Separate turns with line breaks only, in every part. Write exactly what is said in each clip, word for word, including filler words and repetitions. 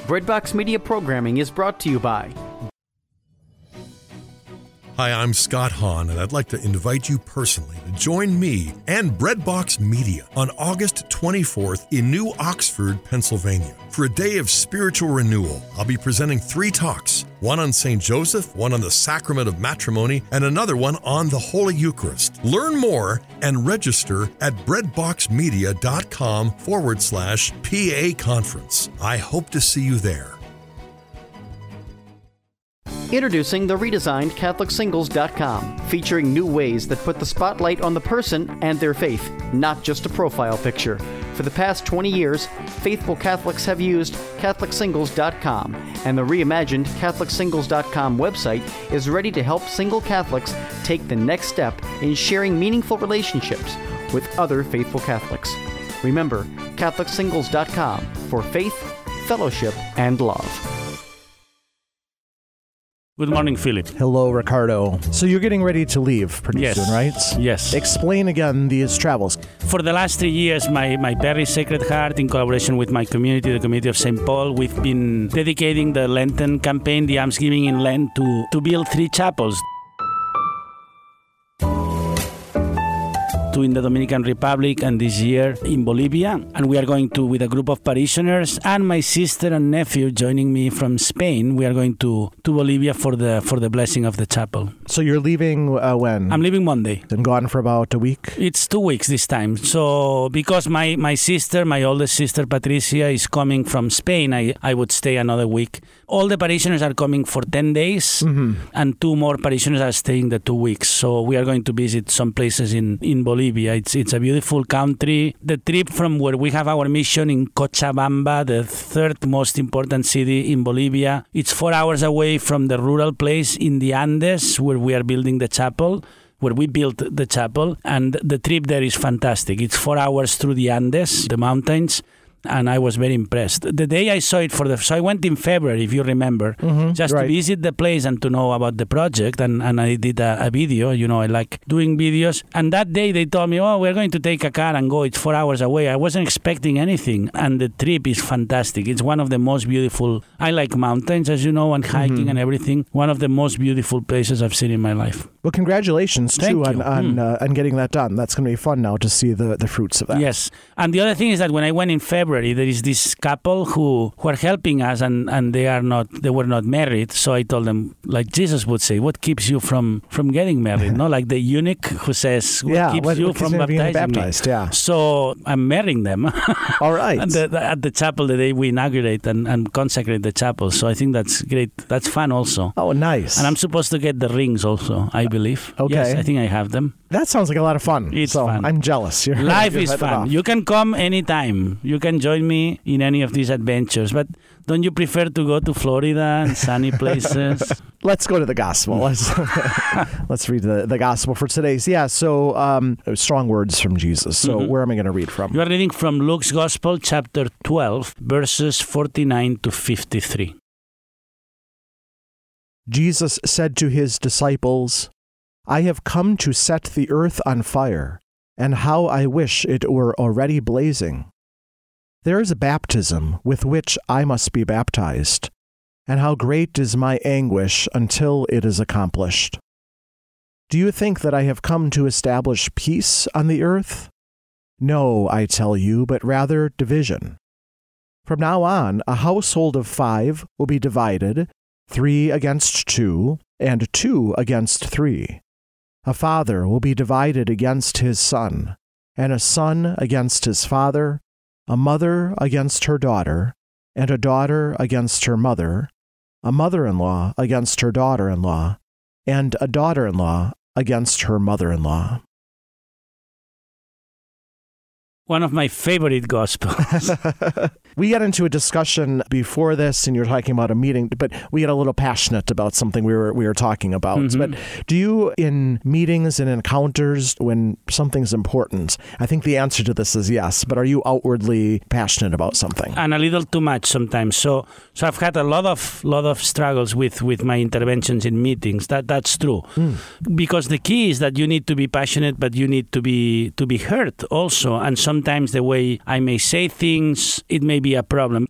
Breadbox Media programming is brought to you by...
Hi, I'm Scott Hahn, and I'd like to invite you personally to join me and Breadbox Media on August twenty-fourth in New Oxford, Pennsylvania, for a day of spiritual renewal. I'll be presenting three talks, one on Saint Joseph, one on the Sacrament of Matrimony, and another one on the Holy Eucharist. Learn more and register at breadboxmedia.com forward slash PA conference. I hope to see you there.
Introducing the redesigned Catholic Singles dot com, featuring new ways that put the spotlight on the person and their faith, not just a profile picture. For the past twenty years, faithful Catholics have used Catholic Singles dot com, and the reimagined Catholic Singles dot com website is ready to help single Catholics take the next step in sharing meaningful relationships with other faithful Catholics. Remember, Catholic Singles dot com for faith, fellowship, and love.
Good morning, Philip.
Hello, Ricardo. So you're getting ready to leave pretty
yes.
soon, right?
Yes.
Explain again these travels.
For the last three years, my, my Very Sacred Heart, in collaboration with my community, the community of Saint Paul, we've been dedicating the Lenten campaign, the Almsgiving in Lent, to, to build three chapels. Two in the Dominican Republic and this year in Bolivia. And we are going to, with a group of parishioners and my sister and nephew joining me from Spain, we are going to, to Bolivia for the for the blessing of the chapel.
So you're leaving uh, when?
I'm leaving Monday.
And gone for about a week?
It's two weeks this time. So because my, my sister, my oldest sister Patricia, is coming from Spain, I, I would stay another week. All the parishioners are coming for ten days, mm-hmm. and two more parishioners are staying the two weeks. So we are going to visit some places in, in Bolivia. It's it's a beautiful country. The trip from where we have our mission in Cochabamba, the third most important city in Bolivia, it's four hours away from the rural place in the Andes where we are building the chapel, where we built the chapel. And the trip there is fantastic. It's four hours through the Andes, the mountains. And I was very impressed. The day I saw it for the... So I went in February, if you remember, mm-hmm, just right. to visit the place and to know about the project. And, and I did a, a video. You know, I like doing videos. And that day they told me, oh, we're going to take a car and go. It's four hours away. I wasn't expecting anything. And the trip is fantastic. It's one of the most beautiful... I like mountains, as you know, and hiking mm-hmm. and everything. One of the most beautiful places I've seen in my life.
Well, congratulations,
Thank
too,
you.
on on,
mm.
uh, on getting that done. That's going to be fun now to see the, the fruits of that.
Yes. And the other thing is that when I went in February, there is this couple who, who are helping us, and, and they are not they were not married. So I told them, like Jesus would say, what keeps you from, from getting married? No, like the eunuch who says, what
yeah,
keeps
what,
you
what
from
keeps
baptizing
baptized,
me?
Yeah.
So I'm marrying them.
All right.
at, the, at the chapel the day we inaugurate and, and consecrate the chapel. So I think that's great. That's fun also.
Oh, nice.
And I'm supposed to get the rings also, I believe.
Okay.
Yes, I think I have them.
That sounds like a lot of fun.
It's
so
fun.
I'm jealous. You're,
Life
you're
is fun. You can come anytime. You can join me in any of these adventures. But don't you prefer to go to Florida and sunny places?
Let's go to the gospel. Let's let's read the, the gospel for today's. Yeah, so um, strong words from Jesus. So mm-hmm. where am I going to read from?
You are reading from Luke's Gospel, chapter twelve, verses forty-nine to fifty-three.
Jesus said to his disciples, I have come to set the earth on fire, and how I wish it were already blazing. There is a baptism with which I must be baptized, and how great is my anguish until it is accomplished. Do you think that I have come to establish peace on the earth? No, I tell you, but rather division. From now on, a household of five will be divided, three against two, and two against three. A father will be divided against his son, and a son against his father, a mother against her daughter, and a daughter against her mother, a mother-in-law against her daughter-in-law, and a daughter-in-law against her mother-in-law.
One of my favorite gospels.
We got into a discussion before this, and you were talking about a meeting, but we got a little passionate about something we were we were talking about. Mm-hmm. But do you, in meetings and encounters, when something's important, I think the answer to this is yes, but are you outwardly passionate about something?
And a little too much sometimes. So so I've had a lot of lot of struggles with, with my interventions in meetings. That that's true. Mm. Because the key is that you need to be passionate, but you need to be to be heard also. And sometimes the way I may say things, it may be a problem.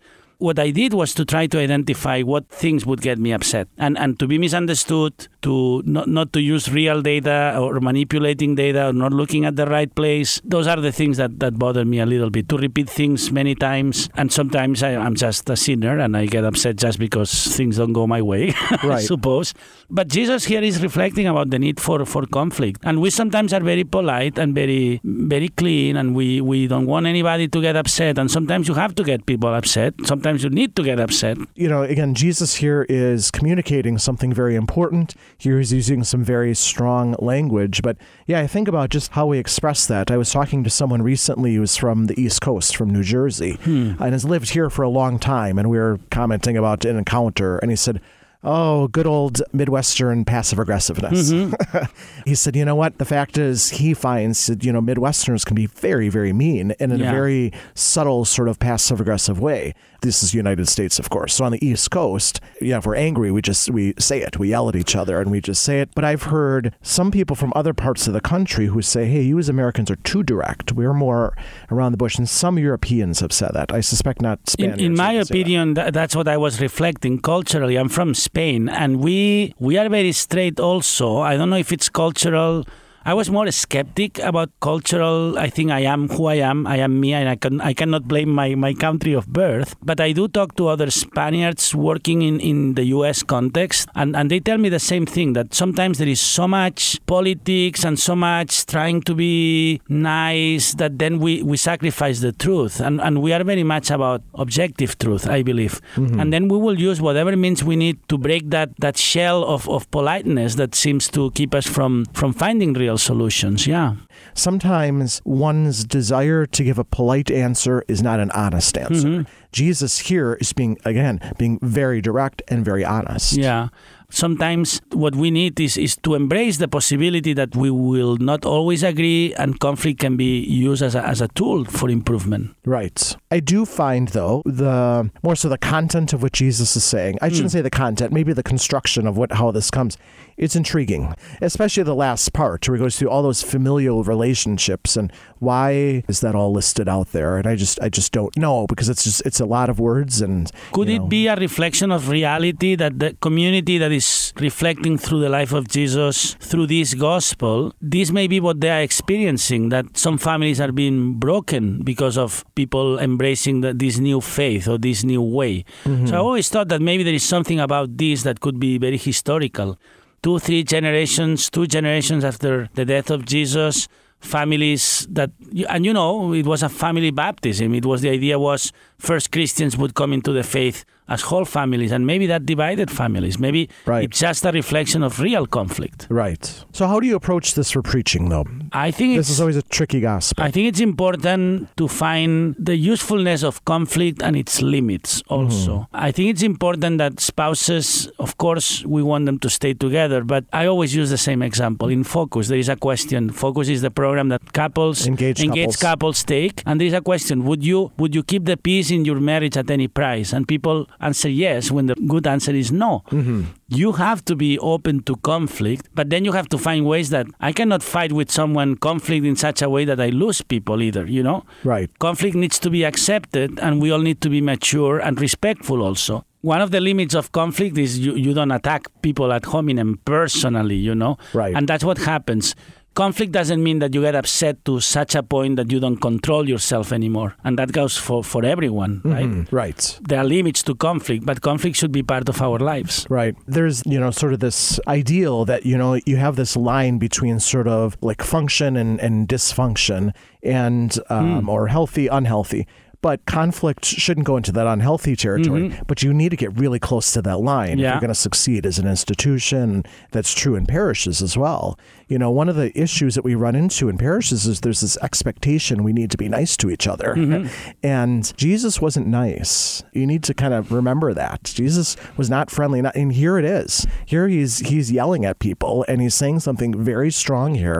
what I did was to try to identify what things would get me upset and, and to be misunderstood, to not, not to use real data or manipulating data or not looking at the right place. Those are the things that, that bother me a little bit, to repeat things many times. And sometimes I, I'm just a sinner and I get upset just because things don't go my way, right. I suppose. But Jesus here is reflecting about the need for, for conflict. And we sometimes are very polite and very very clean, and we, we don't want anybody to get upset. And sometimes you have to get people upset. Sometimes you need to get upset.
You know, again, Jesus here is communicating something very important. Here he's using some very strong language. But yeah, I think about just how we express that. I was talking to someone recently who's from the East Coast, from New Jersey, hmm. and has lived here for a long time. And we were commenting about an encounter, and he said, oh, good old Midwestern passive aggressiveness. Mm-hmm. He said, you know what? The fact is, he finds that, you know, Midwesterners can be very, very mean and in yeah. a very subtle sort of passive aggressive way. This is the United States, of course. So on the East Coast, yeah, if we're angry, we just, we say it. We yell at each other and we just say it. But I've heard some people from other parts of the country who say, hey, you as Americans are too direct. We're more around the bush. And some Europeans have said that. I suspect not Spaniards.
In, in my opinion, that. that's what I was reflecting culturally. I'm from Spain, and we we are very straight also. I don't know if it's cultural. I was more a skeptic about cultural. I think I am who I am. I am me, and I can I cannot blame my, my country of birth. But I do talk to other Spaniards working in, in the U S context, and, and they tell me the same thing, that sometimes there is so much politics and so much trying to be nice that then we, we sacrifice the truth. And, and we are very much about objective truth, I believe. Mm-hmm. And then we will use whatever means we need to break that, that shell of, of politeness that seems to keep us from, from finding real solutions. Yeah.
Sometimes one's desire to give a polite answer is not an honest answer. Mm-hmm. Jesus here is being, again, being very direct and very honest.
Yeah. Sometimes what we need is, is to embrace the possibility that we will not always agree, and conflict can be used as a, as a tool for improvement.
Right. I do find, though, the more so the content of what Jesus is saying. I shouldn't mm. say the content, maybe the construction of what how this comes. It's intriguing, especially the last part where he goes through all those familial relationships and why is that all listed out there? And I just I just don't know, because it's just it's a lot of words. And
could
you
it
know,
be a reflection of reality that the community that is reflecting through the life of Jesus through this gospel, this may be what they are experiencing, that some families are being broken because of people embracing the, this new faith or this new way. Mm-hmm. So I always thought that maybe there is something about this that could be very historical. Two, three generations, two generations after the death of Jesus, families that, and you know, it was a family baptism. It was, the idea was first Christians would come into the faith as whole families, and maybe that divided families. Maybe right. it's just a reflection of real conflict.
Right. So how do you approach this for preaching, though?
I think
this is always a tricky gospel.
I think it's important to find the usefulness of conflict and its limits also. Mm-hmm. I think it's important that spouses, of course, we want them to stay together, but I always use the same example. In Focus, there is a question. Focus is the program that couples,
engaged,
engaged
couples.
couples take, and there is a question. Would you would you keep the peace in your marriage at any price? And people answer yes when the good answer is no. Mm-hmm. You have to be open to conflict, but then you have to find ways that I cannot fight with someone, conflict in such a way that I lose people either, you know?
Right.
Conflict needs to be accepted, and we all need to be mature and respectful also. One of the limits of conflict is you, you don't attack people ad hominem personally, you know?
Right.
And that's what happens. Conflict doesn't mean that you get upset to such a point that you don't control yourself anymore. And that goes for, for everyone, right?
Mm-hmm. Right.
There are limits to conflict, but conflict should be part of our lives.
Right. There's, you know, sort of this ideal that, you know, you have this line between sort of like function and, and dysfunction and um, mm. or healthy, unhealthy. But conflict shouldn't go into that unhealthy territory. Mm-hmm. But you need to get really close to that line
yeah.
if you're going to succeed as an institution. That's true in parishes as well. You know, one of the issues that we run into in parishes is there's this expectation we need to be nice to each other. Mm-hmm. And Jesus wasn't nice. You need to kind of remember that. Jesus was not friendly. Not, and here it is. Here he's he's yelling at people, and he's saying something very strong here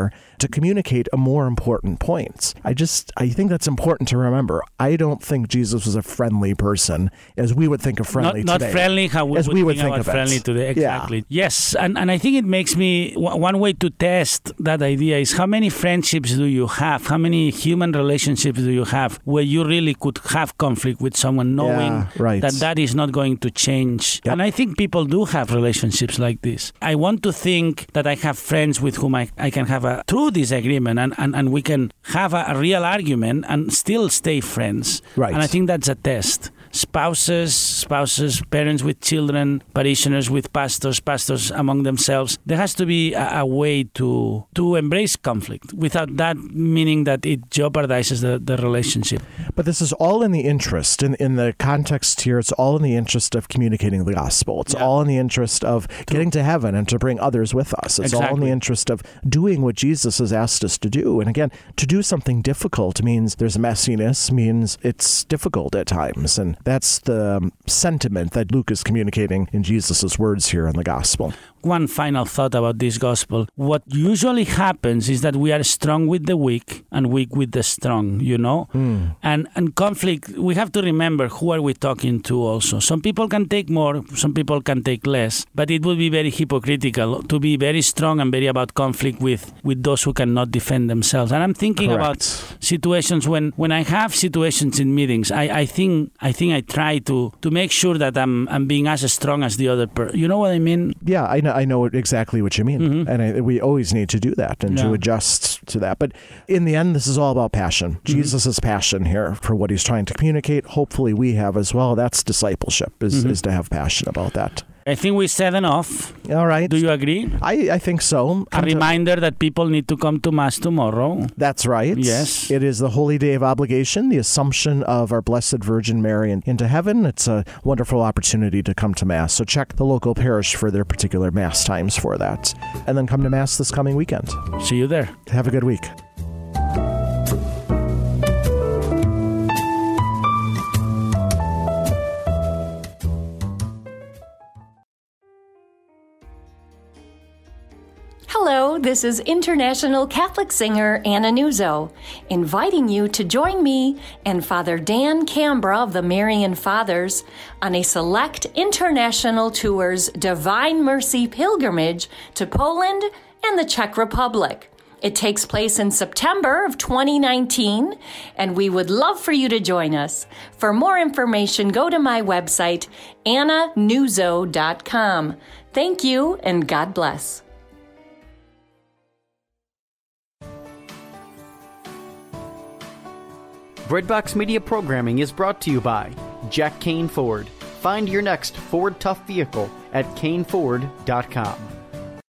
to communicate a more important point. I just, I think that's important to remember. I don't think Jesus was a friendly person as we would think of friendly
not,
today.
Not friendly how we
as
would
we would
think,
think
about
of it.
friendly today. Exactly.
Yeah.
Yes, and, and I think it makes me, one way to test that idea is how many friendships do you have? How many human relationships do you have where you really could have conflict with someone knowing
yeah, right.
that that is not going to change? Yep. And I think people do have relationships like this. I want to think that I have friends with whom I, I can have a true disagreement and, and, and we can have a, a real argument and still stay friends.
Right.
And I think that's a test. Spouses, spouses, parents with children, parishioners with pastors, pastors among themselves. There has to be a, a way to to embrace conflict without that meaning that it jeopardizes the, the relationship.
But this is all in the interest, in, in the context here, it's all in the interest of communicating the gospel. It's yeah. all in the interest of getting to heaven and to bring others with us. It's
exactly.
all in the interest of doing what Jesus has asked us to do. And again, to do something difficult means there's messiness, means it's difficult at times. And that's the sentiment that Luke is communicating in Jesus' words here in the gospel.
One final thought about this gospel. What usually happens is that we are strong with the weak and weak with the strong, you know? Mm. And and conflict, we have to remember who are we talking to also. Some people can take more, some people can take less, but it would be very hypocritical to be very strong and very about conflict with, with those who cannot defend themselves. And I'm thinking
Correct.
about situations when, when I have situations in meetings, I, I think I think I try to, to make sure that I'm I'm being as strong as the other person. You know what I mean?
Yeah, I know. I know exactly what you mean. Mm-hmm. And I, we always need to do that and yeah. to adjust to that. But in the end, this is all about passion. Mm-hmm. Jesus' passion here for what he's trying to communicate. Hopefully we have as well. That's discipleship, is, mm-hmm. is to have passion about that.
I think we said enough.
All right.
Do you agree?
I, I think so.
A
Come
reminder
to...
that people need to come to Mass tomorrow.
That's right.
Yes.
It is the holy day of obligation, the Assumption of our Blessed Virgin Mary into heaven. It's a wonderful opportunity to come to Mass. So check the local parish for their particular Mass times for that. And then come to Mass this coming weekend.
See you there.
Have a good week.
Hello, this is international Catholic singer Anna Nuzzo, inviting you to join me and Father Dan Cambra of the Marian Fathers on a select international tour's Divine Mercy pilgrimage to Poland and the Czech Republic. It takes place in September of twenty nineteen, and we would love for you to join us. For more information, go to my website, anna nuzzo dot com. Thank you, and God bless.
Breadbox Media programming is brought to you by Jack Kane Ford. Find your next Ford Tough vehicle at kane ford dot com.